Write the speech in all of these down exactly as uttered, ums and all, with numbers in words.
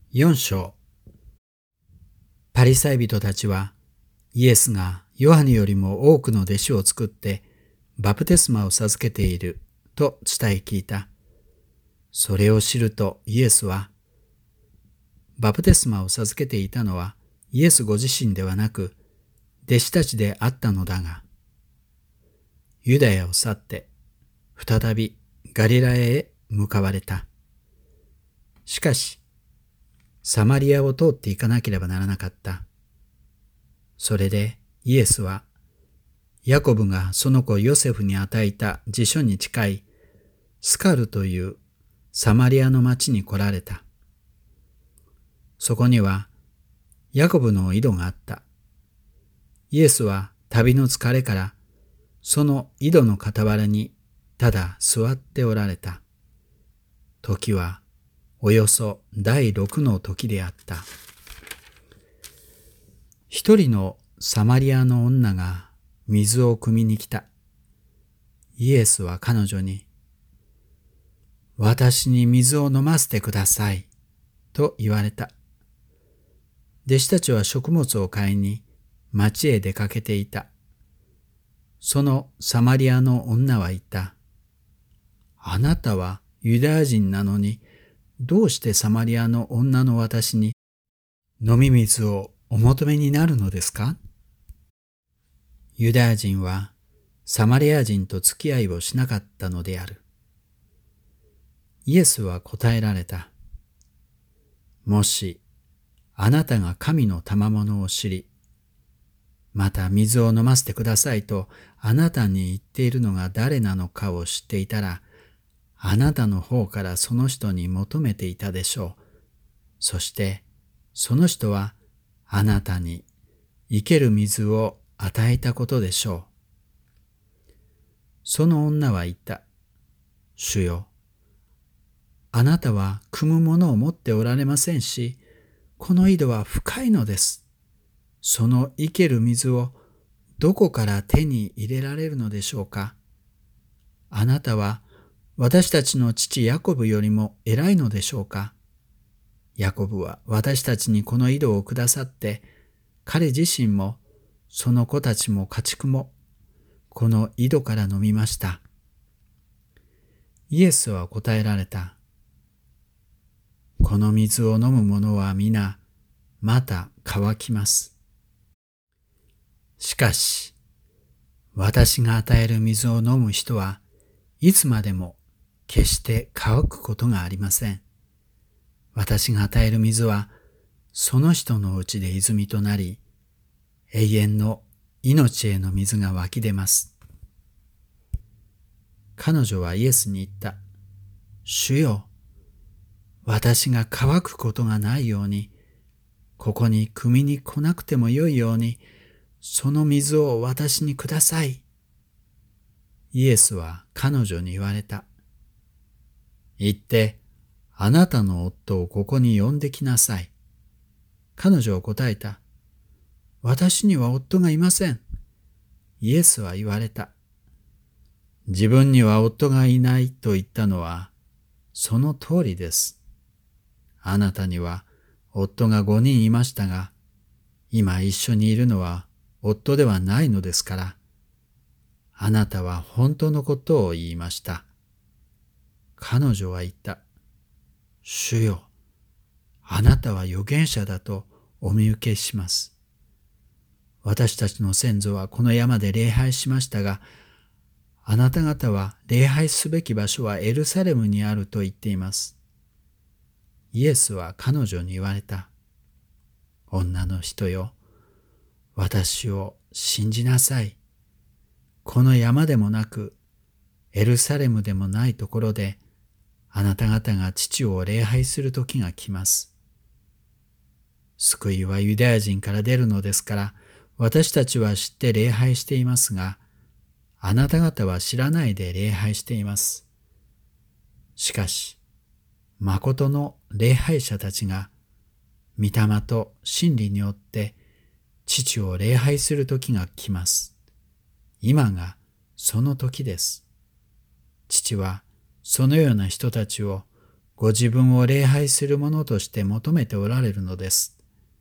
よん章。パリサイ人たちはイエスがヨハネよりも多くの弟子を作ってバプテスマを授けていると伝え聞いた。それを知るとイエスは、バプテスマを授けていたのはイエスご自身ではなく弟子たちであったのだが、ユダヤを去って再びガリラヤへ向かわれた。しかしサマリアを通っていかなければならなかった。それでイエスはヤコブがその子ヨセフに与えた地所に近いスカルというサマリアの町に来られた。そこにはヤコブの井戸があった。イエスは旅の疲れからその井戸の傍らにただ座っておられた。時はおよそ第六の時であった。一人のサマリアの女が水を汲みに来た。イエスは彼女に、私に水を飲ませてください、と言われた。弟子たちは食物を買いに町へ出かけていた。そのサマリアの女は言った。あなたはユダヤ人なのに、どうしてサマリアの女の私に飲み水をお求めになるのですか？ユダヤ人はサマリア人と付き合いをしなかったのである。イエスは答えられた。もしあなたが神の賜物を知り、また水を飲ませてくださいとあなたに言っているのが誰なのかを知っていたら、あなたの方からその人に求めていたでしょう。そしてその人はあなたに生ける水を与えたことでしょう。その女は言った。主よ、あなたは汲むものを持っておられませんし、この井戸は深いのです。その生ける水をどこから手に入れられるのでしょうか。あなたは私たちの父ヤコブよりも偉いのでしょうか。ヤコブは私たちにこの井戸をくださって、彼自身もその子たちも家畜もこの井戸から飲みました。イエスは答えられた。この水を飲む者は皆また乾きます。しかし、私が与える水を飲む人はいつまでも決して乾くことがありません。私が与える水はその人のうちで泉となり、永遠の命への水が湧き出ます。彼女はイエスに言った。主よ、私が乾くことがないように、ここに汲みに来なくてもよいように、その水を私にください。イエスは彼女に言われた。行って、あなたの夫をここに呼んできなさい。彼女は答えた。私には夫がいません。イエスは言われた。自分には夫がいないと言ったのは、その通りです。あなたには夫が五人いましたが、今一緒にいるのは夫ではないのですから、あなたは本当のことを言いました。彼女は言った。主よ、あなたは預言者だとお見受けします。私たちの先祖はこの山で礼拝しましたが、あなた方は礼拝すべき場所はエルサレムにあると言っています。イエスは彼女に言われた。女の人よ、私を信じなさい。この山でもなく、エルサレムでもないところで、あなた方が父を礼拝する時が来ます。救いはユダヤ人から出るのですから、私たちは知って礼拝していますが、あなた方は知らないで礼拝しています。しかし、誠の礼拝者たちが、御霊と真理によって父を礼拝する時が来ます。今がその時です。父はそのような人たちをご自分を礼拝するものとして求めておられるのです。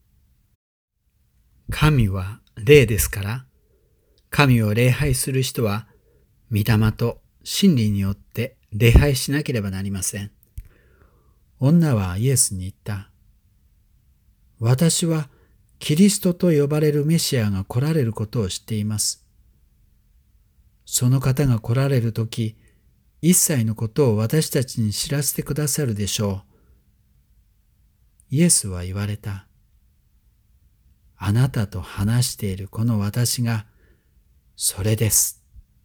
神は霊ですから、神を礼拝する人は、御霊と真理によって礼拝しなければなりません。女はイエスに言った。私はキリストと呼ばれるメシアが来られることを知っています。その方が来られるとき、一切のことを私たちに知らせてくださるでしょう。イエスは言われた。あなたと話しているこの私が、それです。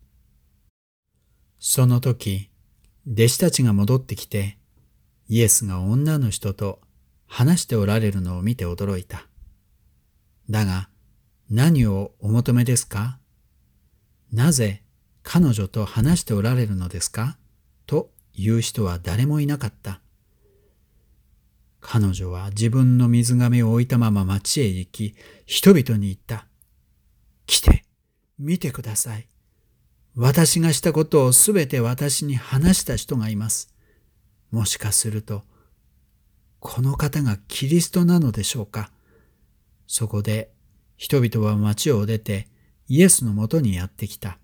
その時、弟子たちが戻ってきて、イエスが女の人と話しておられるのを見て驚いた。だが、何をお求めですか？なぜ彼女と話しておられるのですか？という人は誰もいなかった。彼女は自分の水瓶を置いたまま町へ行き、人々に言った。来て、見てください。私がしたことをすべて私に話した人がいます。もしかすると、この方がキリストなのでしょうか。そこで人々は町を出てイエスのもとにやってきた。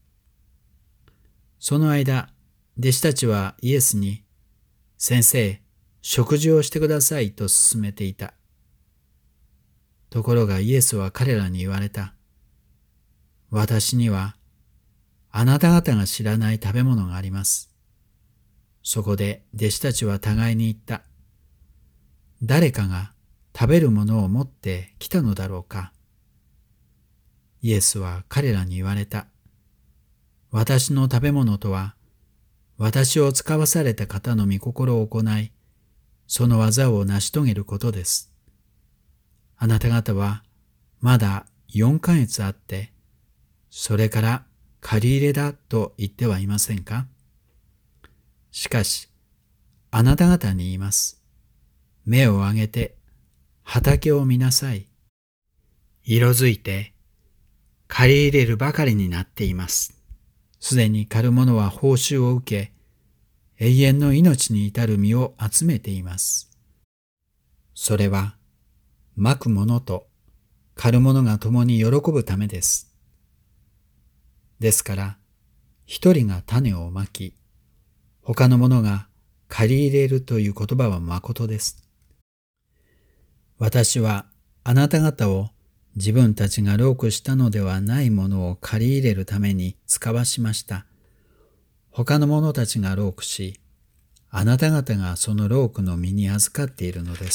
その間、弟子たちはイエスに、先生、食事をしてくださいと勧めていた。ところがイエスは彼らに言われた。私にはあなた方が知らない食べ物があります。そこで弟子たちは互いに言った。誰かが食べるものを持ってきたのだろうか。イエスは彼らに言われた。私の食べ物とは、私を使わされた方の御心を行い、その技を成し遂げることです。あなた方はまだ四ヶ月あって、それから借り入れだと言ってはいませんか？しかし、あなた方に言います。目を上げて畑を見なさい。色づいて借り入れるばかりになっています。すでに狩る者は報酬を受け、永遠の命に至る実を集めています。それは、まく者と狩る者が共に喜ぶためです。ですから、一人が種をまき、他の者が借り入れるという言葉はまことです。私はあなた方を自分たちが労苦したのではないものを借り入れるために使わしました。他の者たちが労苦し、あなた方がその労苦の身に預かっているのです。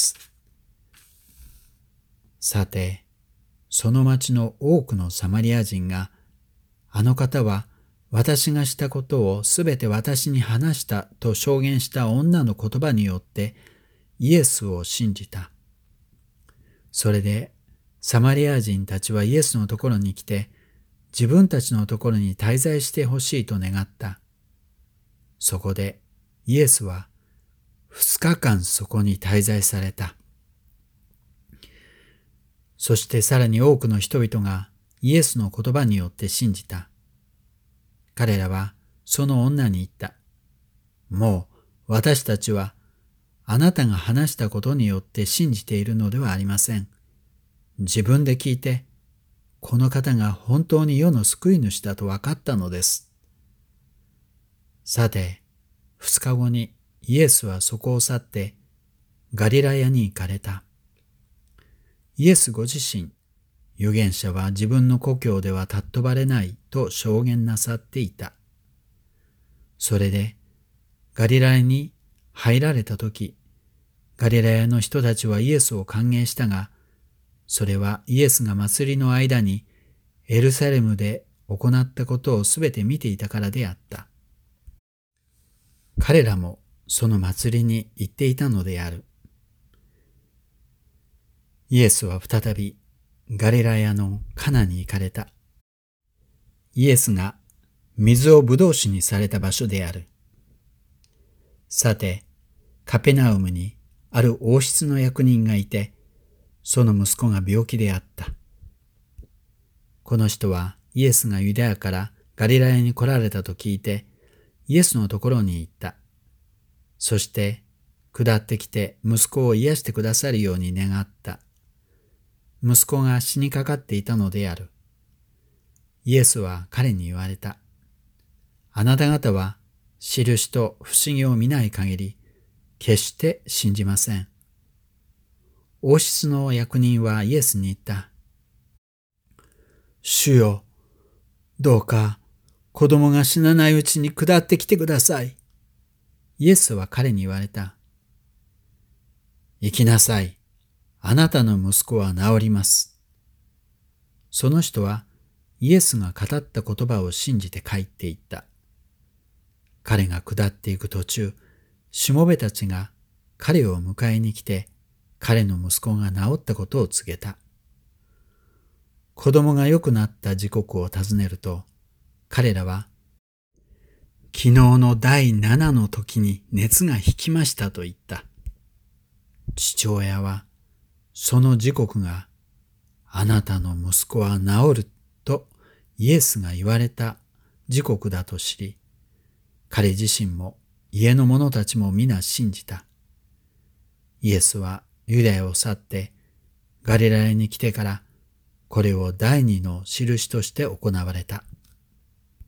さて、その町の多くのサマリア人が、あの方は私がしたことをすべて私に話したと証言した女の言葉によってイエスを信じた。それでサマリア人たちはイエスのところに来て、自分たちのところに滞在してほしいと願った。そこでイエスは二日間そこに滞在された。そしてさらに多くの人々がイエスの言葉によって信じた。彼らはその女に言った。もう私たちはあなたが話したことによって信じているのではありません。自分で聞いて、この方が本当に世の救い主だと分かったのです。さて、二日後にイエスはそこを去ってガリラヤに行かれた。イエスご自身、預言者は自分の故郷では尊ばれないと証言なさっていた。それで、ガリラヤに入られたとき、ガリラヤの人たちはイエスを歓迎したが、それはイエスが祭りの間にエルサレムで行ったことをすべて見ていたからであった。彼らもその祭りに行っていたのである。イエスは再びガリラヤのカナに行かれた。イエスが水をブドウ酒にされた場所である。さて、カペナウムにある王室の役人がいて、その息子が病気であった。この人はイエスがユダヤからガリラヤに来られたと聞いて、イエスのところに行った。そして下ってきて息子を癒してくださるように願った。息子が死にかかっていたのである。イエスは彼に言われた。あなた方は印と不思議を見ない限り、決して信じません。王室の役人はイエスに言った。主よ、どうか子供が死なないうちに下ってきてください。イエスは彼に言われた。行きなさい。あなたの息子は治ります。その人はイエスが語った言葉を信じて帰っていった。彼が下っていく途中、しもべたちが彼を迎えに来て、彼の息子が治ったことを告げた。子供が良くなった時刻を尋ねると、彼らは、昨日の第七の時に熱が引きましたと言った。父親は、その時刻が、あなたの息子は治るとイエスが言われた時刻だと知り、彼自身も家の者たちも皆信じた。イエスはユダヤを去ってガリラヤに来てから、これを第二の印として行われた。